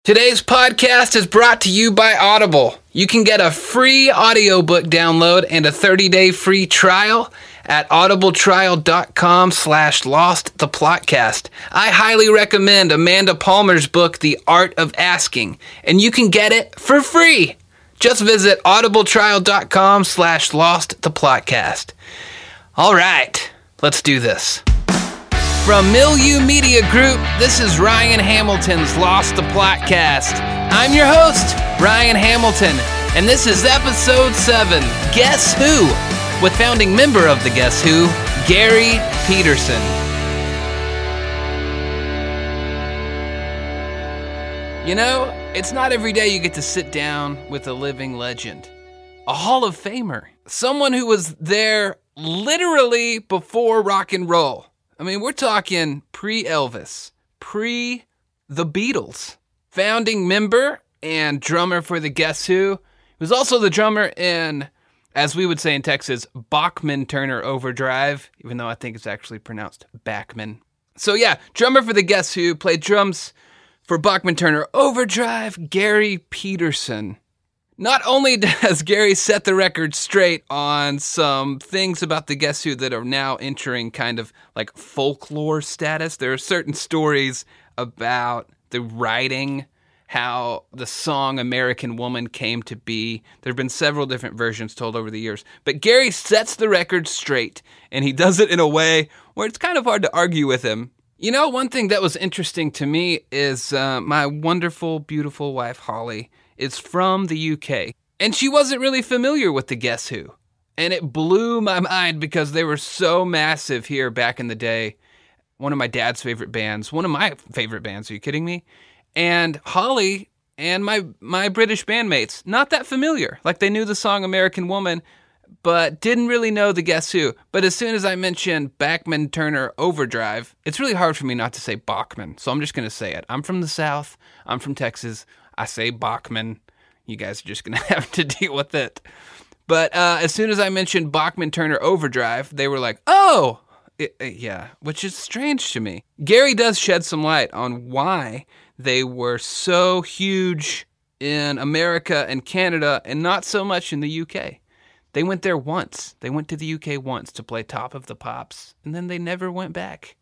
Today's podcast is brought to you by Audible. You can get a free audiobook download and a 30-day free trial at audibletrial.com/losttheplotcast. I highly recommend Amanda Palmer's book, The Art of Asking, and you can get it for free. Just visit audibletrial.com/losttheplotcast. All right, let's do this. From Milieu Media Group, this is Ryan Hamilton's Lost the Plotcast. I'm your host, Ryan Hamilton, and this is episode 7, Guess Who? With founding member of the Guess Who, Gary Peterson. You know, it's not every day you get to sit down with a living legend, a Hall of Famer, someone who was there literally before rock and roll. I mean, we're talking pre-Elvis, pre-The Beatles. Founding member and drummer for the Guess Who. He was also the drummer in, as we would say in Texas, Bachman-Turner Overdrive, even though I think it's actually pronounced Bachman. So yeah, drummer for the Guess Who, played drums for Bachman-Turner Overdrive, Gary Peterson. Not only does Gary set the record straight on some things about the Guess Who that are now entering kind of like folklore status, there are certain stories about the writing, how the song American Woman came to be. There have been several different versions told over the years. But Gary sets the record straight, and he does it in a way where it's kind of hard to argue with him. You know, one thing that was interesting to me is my wonderful, beautiful wife, Holly, is from the UK, and she wasn't really familiar with the Guess Who. And it blew my mind because they were so massive here back in the day. One of my dad's favorite bands, one of my favorite bands, are you kidding me? And Holly and my British bandmates, not that familiar. Like, they knew the song American Woman, but didn't really know the Guess Who. But as soon as I mentioned Bachman-Turner Overdrive, it's really hard for me not to say Bachman, so I'm just going to say it. I'm from the South. I'm from Texas. I say Bachman. You guys are just going to have to deal with it. But as soon as I mentioned Bachman-Turner Overdrive, they were like, oh, yeah, which is strange to me. Gary does shed some light on why they were so huge in America and Canada and not so much in the UK. They went there once. They went to the UK once to play Top of the Pops, and then they never went back.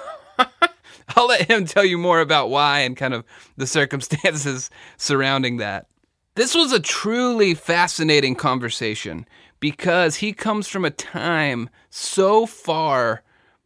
I'll let him tell you more about why and kind of the circumstances surrounding that. This was a truly fascinating conversation because he comes from a time so far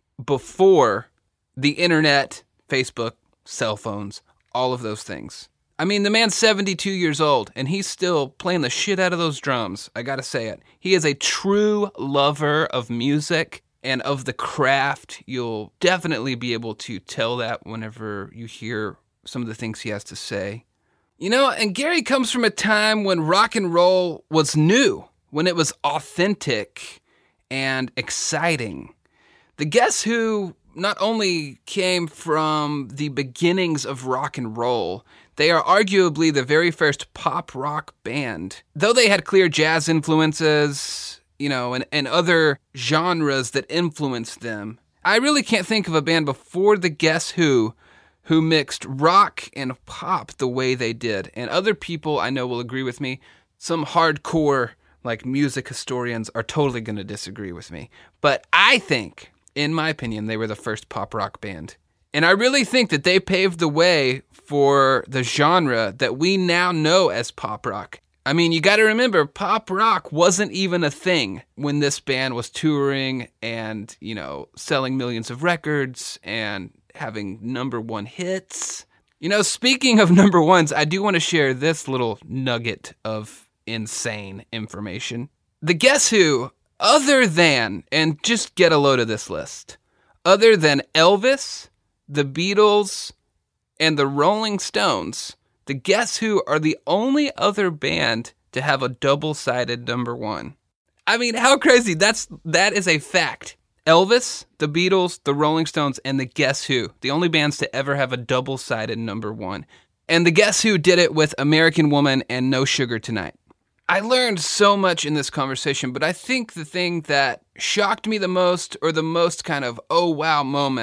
before the internet, Facebook, cell phones, all of those things. I mean, the man's 72 years old, and he's still playing the shit out of those drums. I gotta say it. He is a true lover of music and of the craft. You'll definitely be able to tell that whenever you hear some of the things he has to say. You know, and Gary comes from a time when rock and roll was new, when it was authentic and exciting. The Guess Who not only came from the beginnings of rock and roll, they are arguably the very first pop rock band. Though they had clear jazz influences, you know, and other genres that influenced them, I really can't think of a band before the Guess Who mixed rock and pop the way they did. And other people I know will agree with me. Some hardcore, like, music historians are totally going to disagree with me. But I think, in my opinion, they were the first pop rock band. And I really think that they paved the way for the genre that we now know as pop rock. I mean, you got to remember, pop rock wasn't even a thing when this band was touring and, you know, selling millions of records and having number one hits. You know, speaking of number ones, I do want to share this little nugget of insane information. The Guess Who, other than, and just get a load of this list, other than Elvis, the Beatles, and the Rolling Stones, the Guess Who are the only other band to have a double-sided number one. I mean, how crazy? That is a fact. Elvis, the Beatles, the Rolling Stones, and the Guess Who, the only bands to ever have a double-sided number one. And the Guess Who did it with American Woman and No Sugar Tonight. I learned so much in this conversation, but I think the thing that shocked me the most, or the most kind of oh wow moment,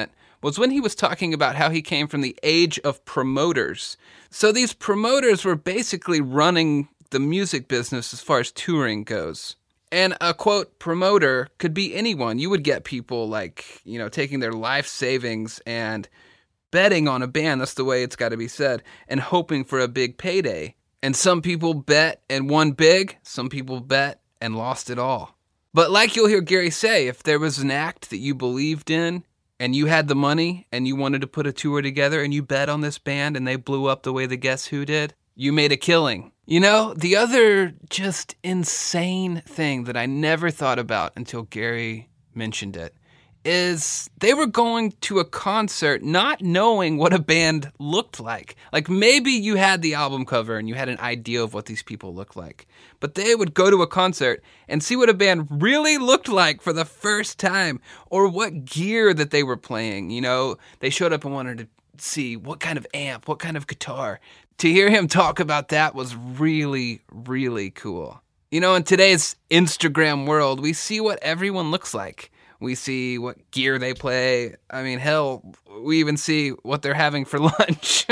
was when he was talking about how he came from the age of promoters. So these promoters were basically running the music business as far as touring goes. And a, quote, promoter could be anyone. You would get people like, taking their life savings and betting on a band, that's the way it's got to be said, and hoping for a big payday. And some people bet and won big, some people bet and lost it all. But like you'll hear Gary say, if there was an act that you believed in, and you had the money, and you wanted to put a tour together, and you bet on this band, and they blew up the way the Guess Who did, you made a killing. The other just insane thing that I never thought about until Gary mentioned it is they were going to a concert not knowing what a band looked like. Like maybe you had the album cover and you had an idea of what these people looked like, but they would go to a concert and see what a band really looked like for the first time, or what gear that they were playing. They showed up and wanted to see what kind of amp, what kind of guitar. To hear him talk about that was really, really cool. In today's Instagram world, we see what everyone looks like. We see what gear they play. I mean, hell, we even see what they're having for lunch.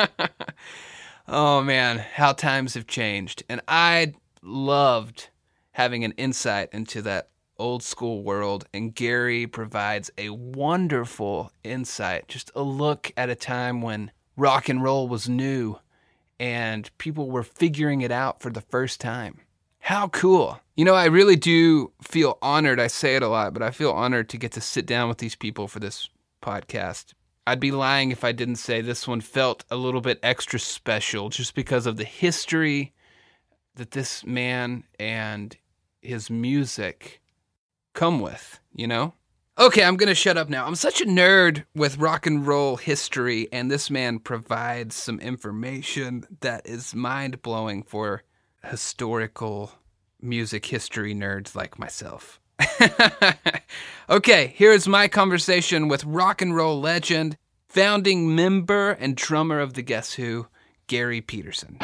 Oh, man, how times have changed. And I loved having an insight into that old school world, and Gary provides a wonderful insight, just a look at a time when rock and roll was new and people were figuring it out for the first time. How cool. I really do feel honored. I say it a lot, but I feel honored to get to sit down with these people for this podcast. I'd be lying if I didn't say this one felt a little bit extra special just because of the history that this man and his music come with, Okay, I'm going to shut up now. I'm such a nerd with rock and roll history, and this man provides some information that is mind-blowing for historical music history nerds like myself. Okay, here's my conversation with rock and roll legend, founding member and drummer of the Guess Who, Gary Peterson.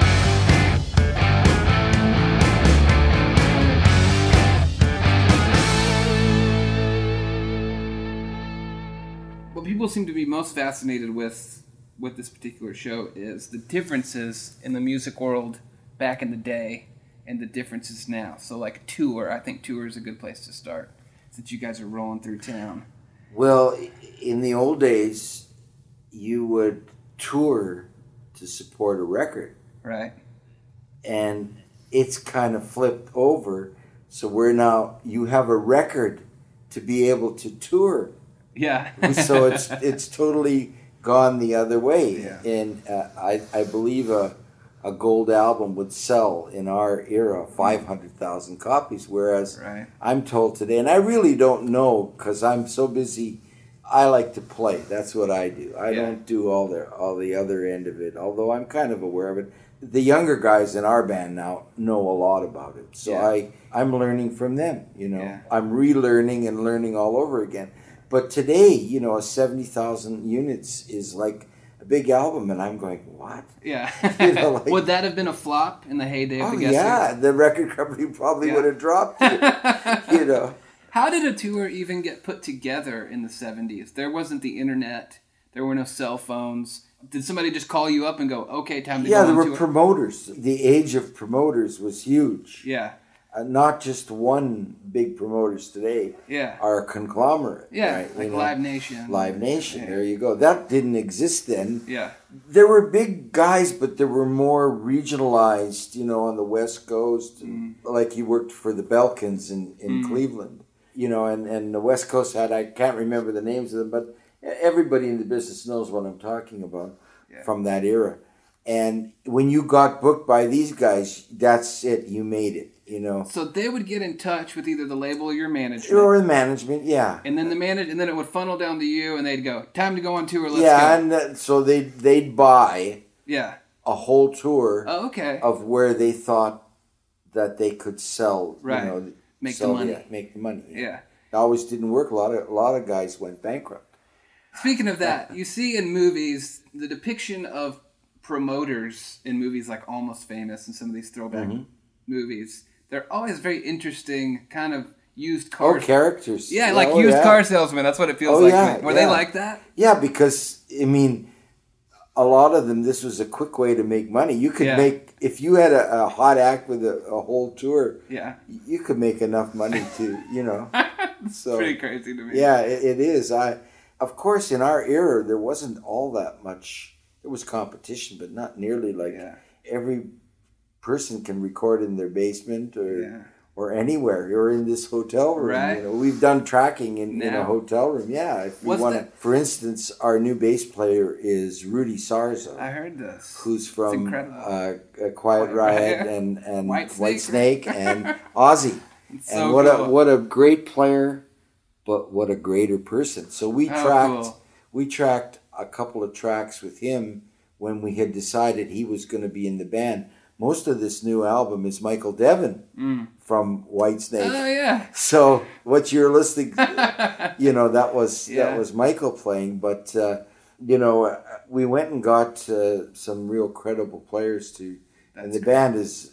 What people seem to be most fascinated with this particular show is the differences in the music world back in the day and the differences now. So like tour, I think tour is a good place to start since you guys are rolling through town. Well, in the old days, you would tour to support a record. Right. And it's kind of flipped over. So you have a record to be able to tour. Yeah. So it's totally gone the other way. Yeah. And I believe a gold album would sell in our era 500,000 copies, whereas right. I'm told today, and I really don't know because I'm so busy, I like to play. That's what I do. I don't do all the other end of it, although I'm kind of aware of it. The younger guys in our band now know a lot about it, so I'm learning from them, Yeah. I'm relearning and learning all over again. But today, 70,000 units is like a big album, and I'm going, what? Yeah. Like, would that have been a flop in the heyday of the Guess Who? Yeah, the record company probably would have dropped it. How did a tour even get put together in the 70s? There wasn't the internet. There were no cell phones. Did somebody just call you up and go, okay, time to go on tour? Yeah, there were promoters. The age of promoters was huge. Yeah. Not just one big promoters today are a conglomerate. Yeah, right? like Live Nation. Live Nation, there you go. That didn't exist then. Yeah. There were big guys, but there were more regionalized, on the West Coast. Like he worked for the Belkins in Cleveland. And the West Coast I can't remember the names of them, but everybody in the business knows what I'm talking about from that era. And when you got booked by these guys, that's it. You made it, So they would get in touch with either the label or your management. Or the management, yeah. And then and then it would funnel down to you, and they'd go, time to go on tour, let's go. Yeah, and so they'd buy a whole tour of where they thought that they could sell, make the money. Make the money. Yeah. It always didn't work. A lot of guys went bankrupt. Speaking of that, you see in movies the depiction of promoters in movies like Almost Famous and some of these throwback movies. They're always very interesting, kind of used car. Characters. Yeah, like used car salesmen. That's what it feels like. Yeah, Were they like that? Yeah, because I mean, a lot of them. This was a quick way to make money. You could make if you had a hot act with a whole tour. Yeah, you could make enough money to So pretty crazy to me. Yeah, it is. Of course, in our era, there wasn't all that much. There was competition, but not nearly like every person can record in their basement or anywhere. You're in this hotel room. Right. We've done tracking in a hotel room. Yeah, if we want to. For instance, our new bass player is Rudy Sarzo. I heard this. Who's from Quiet Riot and White Snake and Ozzy. And what a great player, but what a greater person. So we tracked a couple of tracks with him when we had decided he was going to be in the band. Most of this new album is Michael Devin from Whitesnake. Oh yeah. So what you're listening, that was Michael playing. But we went and got some real credible players too. And the band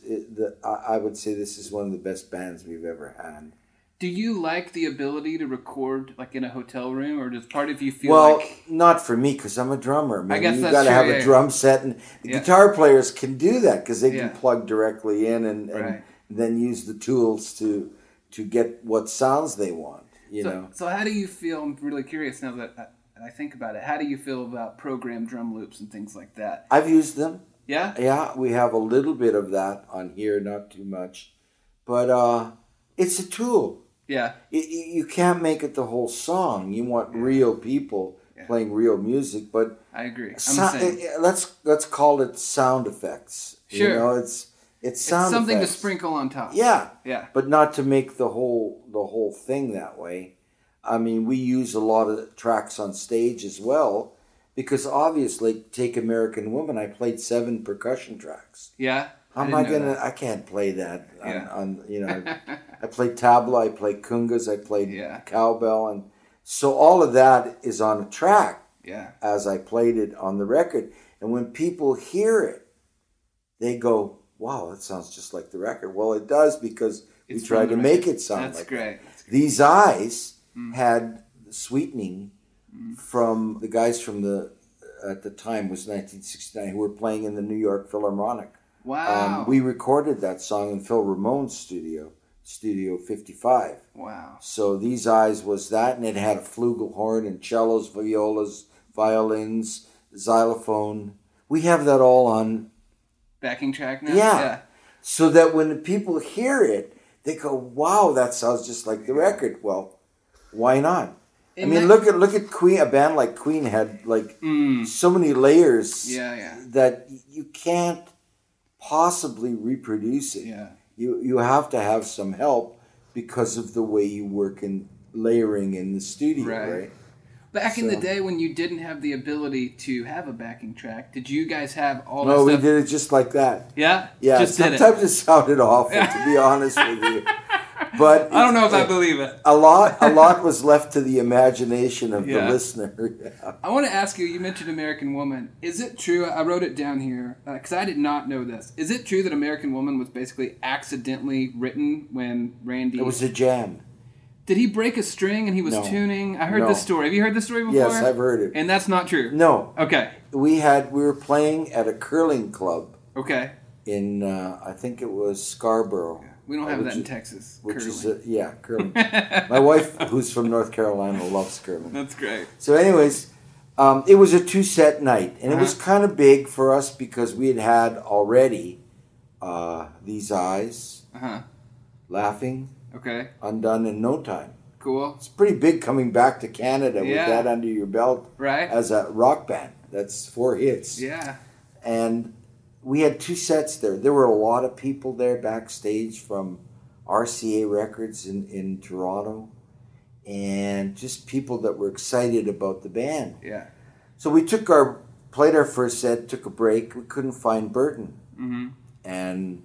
I would say this is one of the best bands we've ever had. Do you like the ability to record like in a hotel room, or does part of you feel like... Well, not for me, because I'm a drummer. I guess you've got to have a drum set, and the guitar players can do that because they can plug directly in and then use the tools to get what sounds they want. So how do you feel? I'm really curious now that I think about it. How do you feel about programmed drum loops and things like that? I've used them. Yeah? Yeah, we have a little bit of that on here, not too much. But it's a tool. Yeah. You can't make it the whole song. You want real people playing real music, but I agree. Let's call it sound effects. Sure. It's sound something effects. To sprinkle on top. Yeah. Yeah. But not to make the whole thing that way. I mean, we use a lot of tracks on stage as well. Because obviously, take American Woman, I played 7 percussion tracks. Yeah. How am I gonna? I can't play that. I played tabla, I played kungas, I played cowbell, and so all of that is on a track. Yeah. As I played it on the record, and when people hear it, they go, "Wow, that sounds just like the record." Well, it does because we tried to make it sound like great. That's great. These Eyes had sweetening from the guys from at the time was 1969 who were playing in the New York Philharmonic. Wow. We recorded that song in Phil Ramone's studio 55. Wow. So These Eyes was that, and it had a flugelhorn and cellos, violas, violins, xylophone. We have that all on backing track now? Yeah. So that when the people hear it, they go, "Wow, that sounds just like the record." Well, why not? Look at Queen. A band like Queen had like so many layers that you can't possibly reproduce it. Yeah. You have to have some help because of the way you work in layering in the studio, right? Back in the day when you didn't have the ability to have a backing track, did you guys have all that stuff? No, we did it just like that. Yeah? Yeah, sometimes it sounded awful, to be honest with you. But I don't know if I believe it. A lot was left to the imagination of the listener. Yeah. I want to ask you, you mentioned American Woman. Is it true, I wrote it down here, because I did not know this. Is it true that American Woman was basically accidentally written when Randy... It was a jam. Did he break a string and he was tuning? I heard this story. Have you heard this story before? Yes, I've heard it. And that's not true? No. Okay. We were playing at a curling club. Okay. In, I think it was Scarborough. We don't have that in Texas. Which curling. Curling. My wife, who's from North Carolina, loves curling. That's great. So anyways, it was a 2-set night. And it was kind of big for us because we had already These Eyes, Laughing, Undone in No Time. Cool. It's pretty big coming back to Canada with that under your belt. Right. As a rock band. That's 4 hits. Yeah. And we had 2 sets there. There were a lot of people there backstage from RCA Records in Toronto, and just people that were excited about the band. Yeah. So we played our first set, took a break. We couldn't find Burton. Mm-hmm. And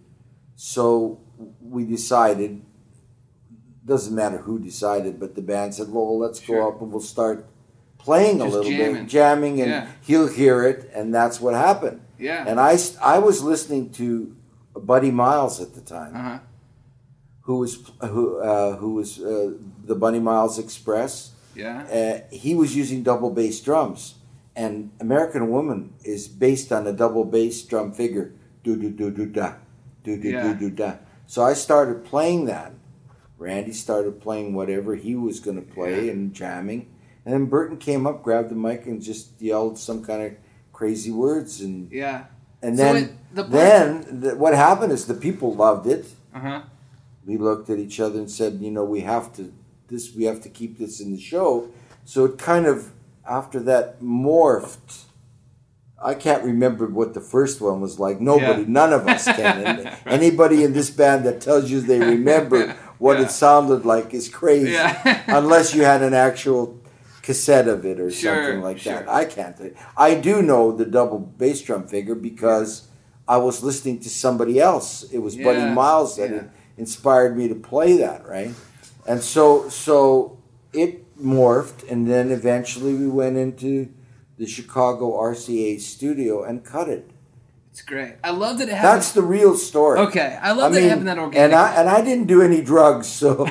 so we decided, doesn't matter who decided, but the band said, well, let's go up and we'll start playing just a little bit, jamming, and he'll hear it, and that's what happened. Yeah. And I was listening to Buddy Miles at the time, who was the Bunny Miles Express. Yeah. He was using double bass drums, and American Woman is based on a double bass drum figure, do do do do da, do do do do da. So I started playing that. Randy started playing whatever he was going to play and jamming, and then Burton came up, grabbed the mic, and just yelled some kind of crazy words, and and then what happened is the people loved it. We looked at each other and said, we have to keep this in the show. So it kind of, after that, morphed. I can't remember what the first one was like. None of us can. And anybody in this band that tells you they remember what it sounded like is crazy. Unless you had an actual cassette of it or something like that. I can't. I do know the double bass drum figure because I was listening to somebody else. It was Buddy Miles that inspired me to play that, right? And so it morphed, and then eventually we went into the Chicago RCA studio and cut it. It's great. I love that it happened. That's the real story. Okay, I love that it happened that organic. And I didn't do any drugs, so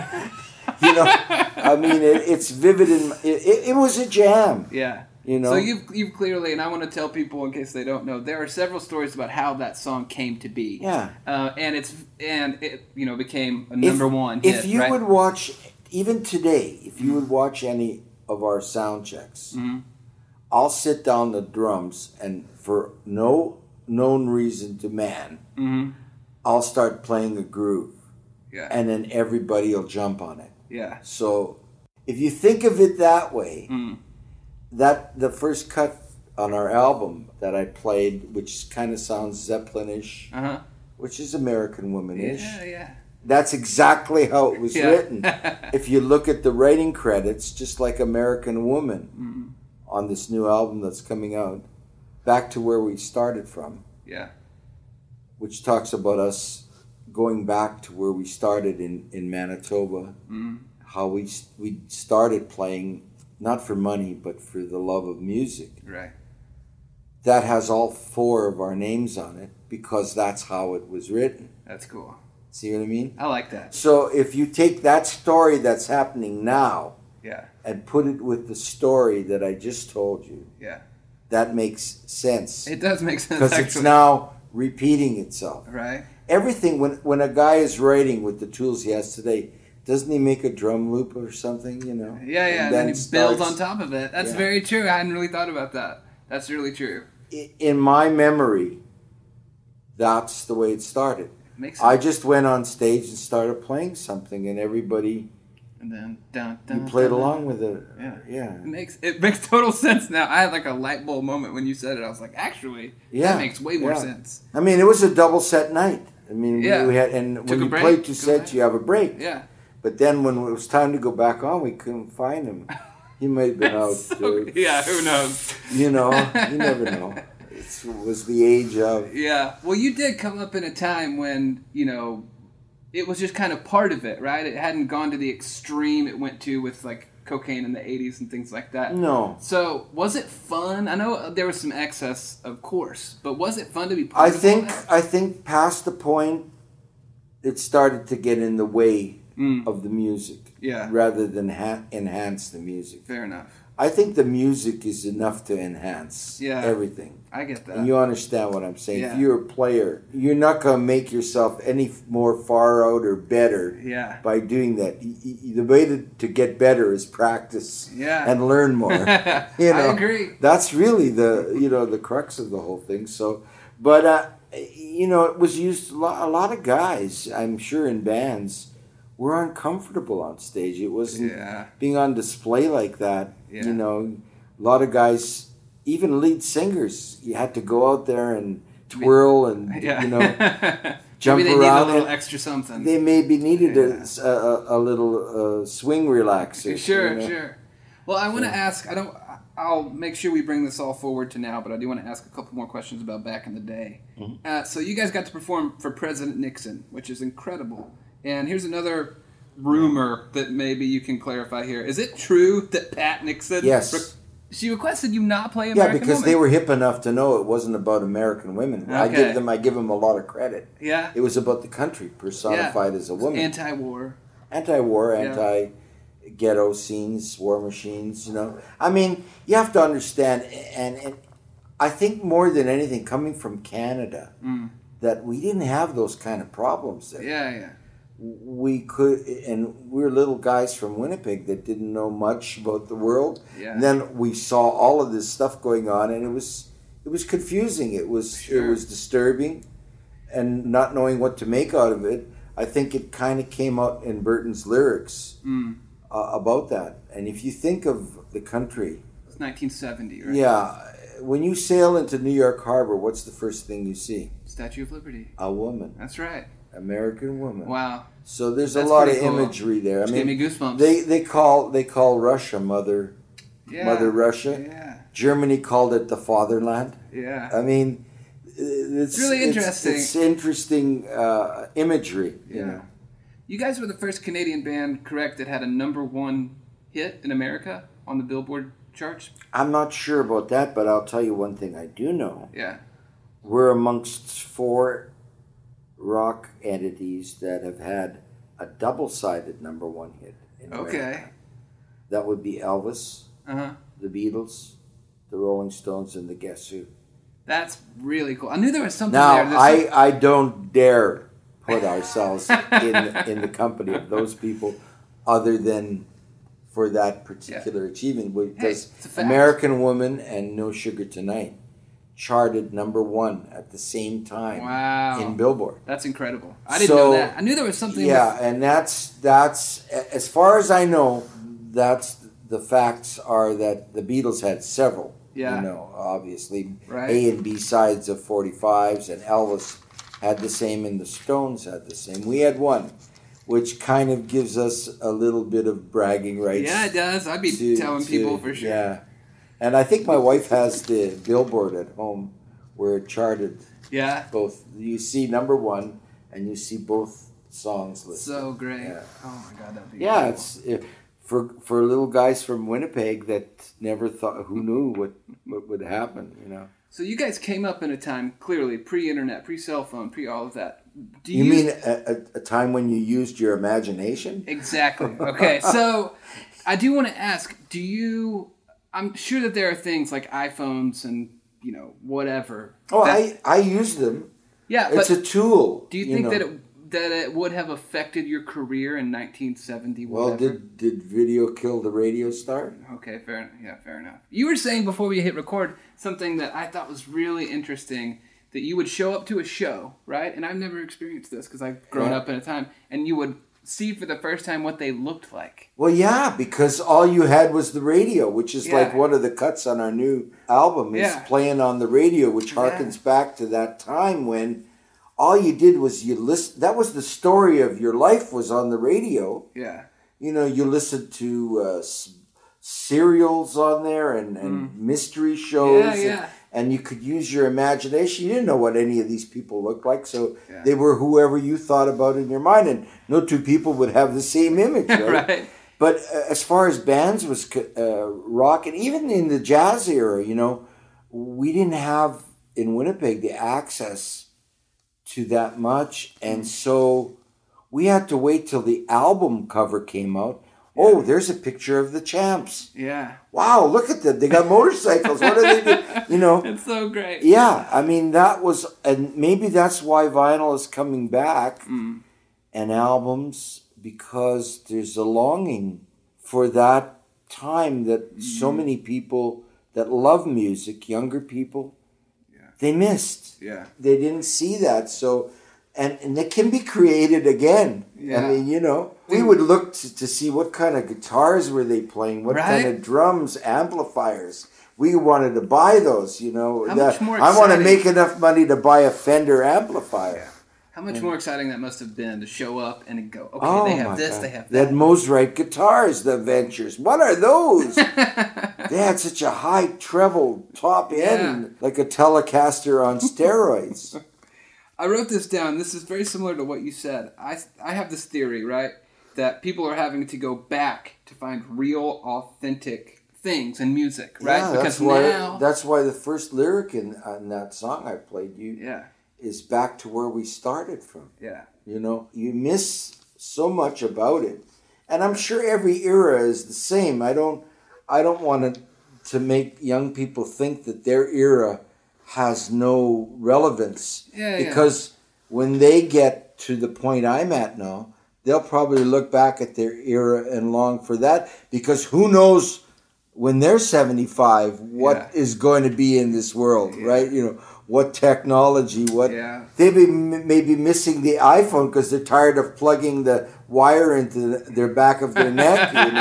it's vivid. It was a jam. Yeah. So you've clearly, and I want to tell people in case they don't know, there are several stories about how that song came to be. Yeah. And it became a number one hit. If you would watch, even today, if you would watch any of our sound checks, I'll sit down the drums, and for no known reason to man, I'll start playing a groove. Yeah. And then everybody will jump on it. Yeah. So if you think of it that way, that the first cut on our album that I played, which kind of sounds Zeppelin-ish, which is American Woman-ish. Yeah. That's exactly how it was written. If you look at the writing credits, just like American Woman on this new album that's coming out, back to where we started from. Yeah. Which talks about us going back to where we started in Manitoba, how we started playing, not for money, but for the love of music. Right. That has all four of our names on it because that's how it was written. That's cool. See what I mean? I like that. So if you take that story that's happening now and put it with the story that I just told you, that makes sense. It does make sense, because it's now repeating itself. Right. Everything, when a guy is writing with the tools he has today, doesn't he make a drum loop or something, Yeah, and then he builds on top of it. That's very true. I hadn't really thought about that. That's really true. In my memory, that's the way it started. Makes sense. I just went on stage and started playing something, and everybody played along with it. Yeah. It makes total sense now. I had like a light bulb moment when you said it. I was like, actually, that makes way more sense. I mean, it was a double set night. I mean, we had, and when you play two sets, you have a break. Yeah. But then when it was time to go back on, we couldn't find him. He might have been out. Yeah, who knows? You never know. It was the age of... Yeah. Well, you did come up in a time when, it was just kind of part of it, right? It hadn't gone to the extreme it went to with, like, cocaine in the 80s and things like that. No. So, was it fun? I know there was some excess, of course, but was it fun to be part of that? I think past the point, it started to get in the way of the music. Yeah. Rather than enhance the music. Fair enough. I think the music is enough to enhance everything. I get that. And you understand what I'm saying. Yeah. If you're a player, you're not going to make yourself any more far out or better by doing that. The way to get better is practice and learn more. I agree. That's really the crux of the whole thing. So, but it was used a lot of guys, I'm sure, in bands were uncomfortable on stage. It wasn't being on display like that. Yeah. A lot of guys, even lead singers, you had to go out there and twirl and jump maybe they around. Need a little extra something. They maybe needed a little swing relaxer. Sure. Well, I want to ask. I'll make sure we bring this all forward to now, but I do want to ask a couple more questions about back in the day. Mm-hmm. So you guys got to perform for President Nixon, which is incredible. And here's another rumor that maybe you can clarify here. Is it true that Pat Nixon She requested you not play Yeah, American because Woman. they were hip enough to know it wasn't about American women. Okay. I give them a lot of credit. Yeah. It was about the country personified as a woman. Anti-war. Anti-war, Yeah. anti-ghetto scenes, war machines, you know. I mean, you have to understand, and I think more than anything, coming from Canada, that we didn't have those kind of problems there. Yeah. We could, and we're little guys from Winnipeg that didn't know much about the world. Yeah. And then we saw all of this stuff going on, and it was confusing. It was disturbing, and not knowing what to make out of it. I think it kind of came out in Burton's lyrics about that. And if you think of the country, It's 1970, right? yeah, when you sail into New York Harbor, what's the first thing you see? Statue of Liberty. A woman, That's right. American woman. Wow. So there's That's a lot of pretty cool. imagery there. I Just mean, gave me goosebumps. they call Russia Mother Russia. Yeah. Germany called it the fatherland. Yeah. I mean, it's really interesting. It's interesting imagery. You know. You guys were the first Canadian band, correct, that had a #1 hit in America on the Billboard charts? I'm not sure about that, but I'll tell you one thing I do know. Yeah. We're amongst 4 rock entities that have had a double-sided #1 hit in America. Okay. That would be Elvis, Uh-huh. the Beatles, the Rolling Stones, and the Guess Who. That's really cool. I knew there was something Now, there. I don't dare put ourselves in the company of those people other than for that particular achievement. Because it's a fact. American Woman and No Sugar Tonight charted #1 at the same time Wow. in Billboard. That's incredible. I didn't know that. I knew there was something. Yeah, and that's as far as I know, that's the facts are that the Beatles had several. Yeah. You know, obviously Right. A and B sides of 45s, and Elvis had the same, and the Stones had the same. We had one, which kind of gives us a little bit of bragging rights. Yeah, it does. I'd be telling people for sure. Yeah, and I think my wife has the Billboard at home where it charted Yeah. both. You see #1, and you see both songs listed. So great. Yeah. Oh my God, that'd be Yeah, incredible. it's for little guys from Winnipeg that never thought, who knew what would happen, you know. So you guys came up in a time, clearly, pre-internet, pre-cell phone, pre-all of that. Do You mean a time when you used your imagination? Exactly. Okay, so I do want to ask, I'm sure that there are things like iPhones and, whatever. Oh, I use them. Yeah, It's but a tool. do you think that it would have affected your career in 1970? Well, whatever? did video kill the radio star? Okay, fair enough. You were saying before we hit record something that I thought was really interesting, that you would show up to a show, right? And I've never experienced this because I've grown up in a time, and you would see for the first time what they looked like. Well, yeah, because all you had was the radio, which is Yeah. like one of the cuts on our new album is Yeah. playing on the radio, which harkens back to that time when all you did was you listen. That was the story of your life, was on the radio. Yeah. You know, you listened to serials on there and mystery shows. Yeah. And you could use your imagination. You didn't know what any of these people looked like, so they were whoever you thought about in your mind. And no two people would have the same image, right? Right. But as far as bands was rock, and even in the jazz era, we didn't have in Winnipeg the access to that much, and so we had to wait till the album cover came out. Oh, there's a picture of the Champs. Yeah. Wow, look at them. They got motorcycles. What are they doing? It's so great. Yeah, I mean, that was, and maybe that's why vinyl is coming back and albums, because there's a longing for that time that so many people that love music, younger people, they missed. Yeah. They didn't see that. So, and it can be created again. Yeah. I mean, we would look to see what kind of guitars were they playing, what kind of drums, amplifiers. We wanted to buy those, How much more I want to exciting- make enough money to buy a Fender amplifier. How much more exciting that must have been to show up and go, okay, Oh, they have my this, God. they have They had that. Mosrite guitars, the Ventures. What are those? They had such a high treble top end, like a Telecaster on steroids. I wrote this down. This is very similar to what you said. I have this theory, right, that people are having to go back to find real, authentic things in music, right? Yeah, because that's why the first lyric in that song I played is back to where we started from. Yeah. You know, you miss so much about it. And I'm sure every era is the same. I don't want to make young people think that their era has no relevance. Because when they get to the point I'm at now, they'll probably look back at their era and long for that, because who knows when they're 75 what is going to be in this world, right? You know, what technology, they may be missing the iPhone because they're tired of plugging the wire into their back of their neck. You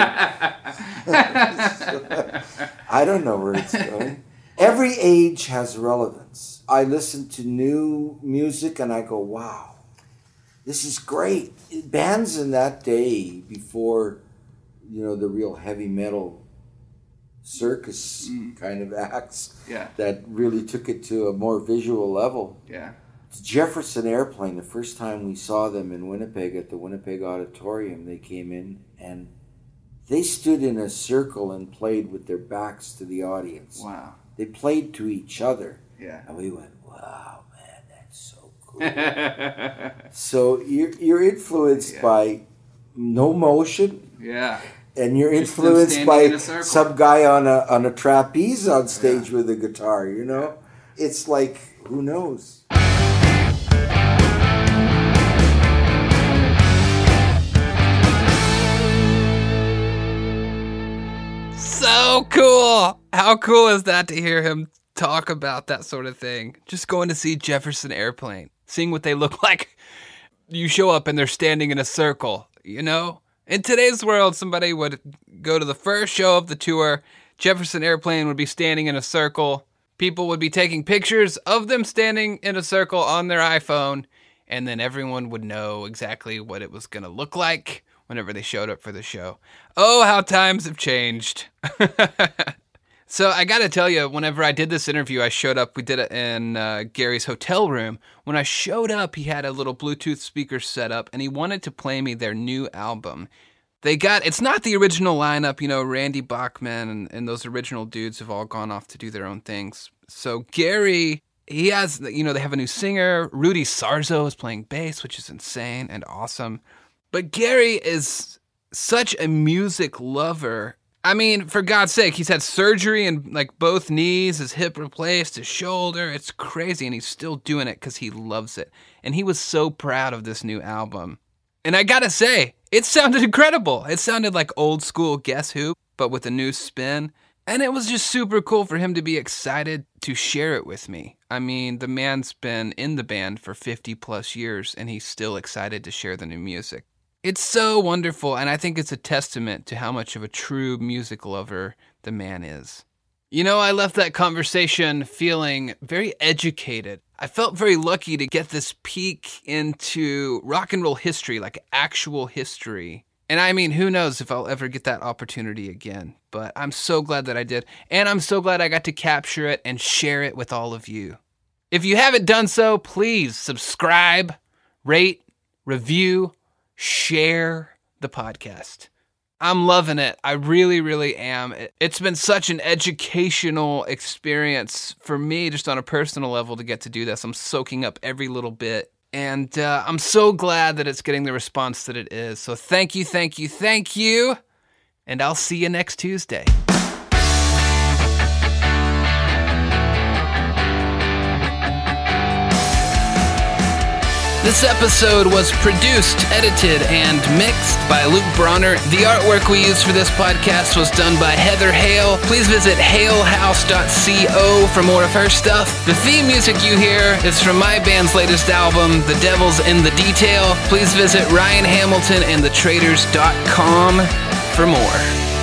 know? I don't know where it's going. Every age has relevance. I listen to new music and I go, wow, this is great. Bands in that day, before, you know, the real heavy metal circus kind of acts that really took it to a more visual level. Yeah. Jefferson Airplane, the first time we saw them in Winnipeg at the Winnipeg Auditorium, they came in and they stood in a circle and played with their backs to the audience. Wow. They played to each other. Yeah. And we went, wow, man, that's so cool. So you're influenced by no motion. Yeah. And you're influenced by some guy on a trapeze on stage with a guitar, you know? It's like, who knows? So cool! How cool is that to hear him talk about that sort of thing? Just going to see Jefferson Airplane, seeing what they look like. You show up and they're standing in a circle, you know? In today's world, somebody would go to the first show of the tour, Jefferson Airplane would be standing in a circle, people would be taking pictures of them standing in a circle on their iPhone, and then everyone would know exactly what it was going to look like whenever they showed up for the show. Oh, how times have changed. So I got to tell you, whenever I did this interview, I showed up, we did it in Gary's hotel room. When I showed up, he had a little Bluetooth speaker set up, and he wanted to play me their new album. It's not the original lineup, you know, Randy Bachman and those original dudes have all gone off to do their own things. So Gary, he has, you know, they have a new singer. Rudy Sarzo is playing bass, which is insane and awesome. But Gary is such a music lover. I mean, for God's sake, he's had surgery in like both knees, his hip replaced, his shoulder. It's crazy, and he's still doing it because he loves it. And he was so proud of this new album. And I gotta say, it sounded incredible. It sounded like old school Guess Who, but with a new spin. And it was just super cool for him to be excited to share it with me. I mean, the man's been in the band for 50 plus years, and he's still excited to share the new music. It's so wonderful, and I think it's a testament to how much of a true music lover the man is. You know, I left that conversation feeling very educated. I felt very lucky to get this peek into rock and roll history, like actual history. And I mean, who knows if I'll ever get that opportunity again. But I'm so glad that I did. And I'm so glad I got to capture it and share it with all of you. If you haven't done so, please subscribe, rate, review, share the podcast. I'm loving it. I really, really am. It's been such an educational experience for me, just on a personal level, to get to do this. I'm soaking up every little bit. And I'm so glad that it's getting the response that it is. So thank you, thank you, thank you. And I'll see you next Tuesday. This episode was produced, edited, and mixed by Luke Bronner. The artwork we used for this podcast was done by Heather Hale. Please visit halehouse.co for more of her stuff. The theme music you hear is from my band's latest album, The Devil's in the Detail. Please visit RyanHamiltonandTheTraders.com for more.